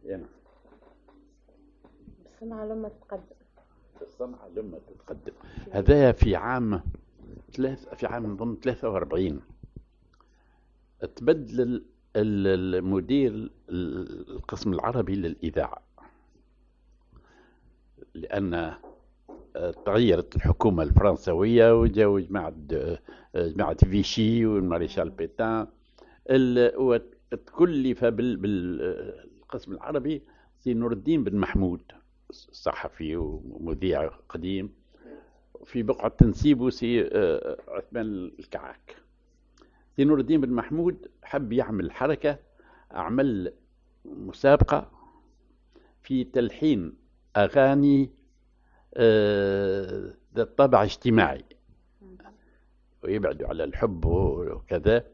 يعني بالصنعة لما تتقدم. الصنعة لما تتقدم. هذا في عام نظن 43 تبدل المدير القسم العربي للإذاعة، لأن تغيرت الحكومة الفرنسوية وجاءوا جماعة فيشي والماريشال بيتان، وتكلف بالقسم العربي سي نور الدين بن محمود، صحفي ومذيع قديم، في بقعة تنسيبه سي عثمان الكعاك. سي نور الدين بن محمود حب يعمل حركة، عمل مسابقة في تلحين أغاني ذات طابع اجتماعي ويبعدوا على الحب وكذا.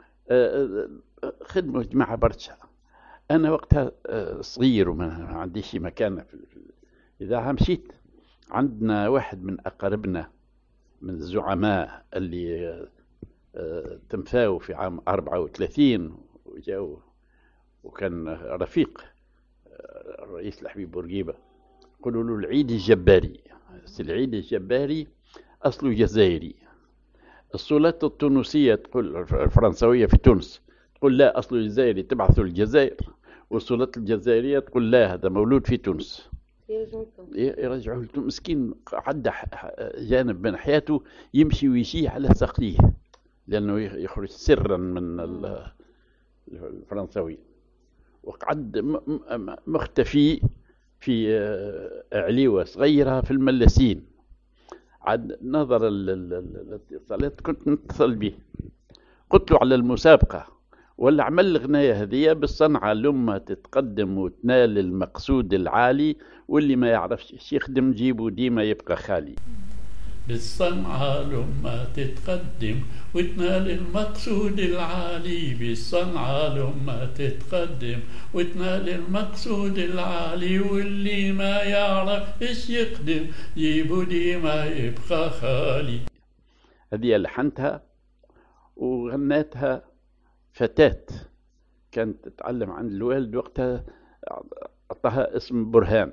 خدموا جماعة برشا. أنا وقتها صغير وما عنديش مكانة في الإذاعة. مشيت عندنا واحد من أقاربنا من الزعماء اللي تنفاوا في عام 34 وجاوا، وكان رفيق الرئيس الحبيب بورقيبة. قالوا له العيد الجباري. العيد الجباري أصله جزائري. السلطة التونسية تقول، الفرنسوية في تونس تقول لا أصله جزائري، تبعثه الجزائر، والسلطة الجزائرية تقول لا هذا مولود في تونس، يرجعوه لتونس. مسكين عدى جانب من حياته يمشي ويجي على ساقيه، لأنه يخرج سرا من الفرنسوي، وقعد مختفي في عليوة صغيرة في الملسين. عاد نظر الاتصالات كنت نتصل به، قلت له على المسابقة ولا عمل الغناية هذه بالصنعة لما تتقدم وتنال المقصود العالي، واللي ما يعرفش يخدم جيبه ديما يبقى خالي. بالصنعة لما تتقدم وتنال المقصود العالي، بالصنعة لما تتقدم وتنال المقصود العالي، واللي ما يعرف ايش يقدم جيبه ديما يبقى خالي. هذه لحنتها وغنتها فتاة كانت تتعلم عند الوالد وقتها، أعطاها اسم برهان.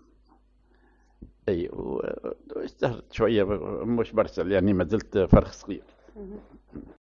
اي واشتهرت شويه مش برشا، يعني ما زلت فرخ صغير.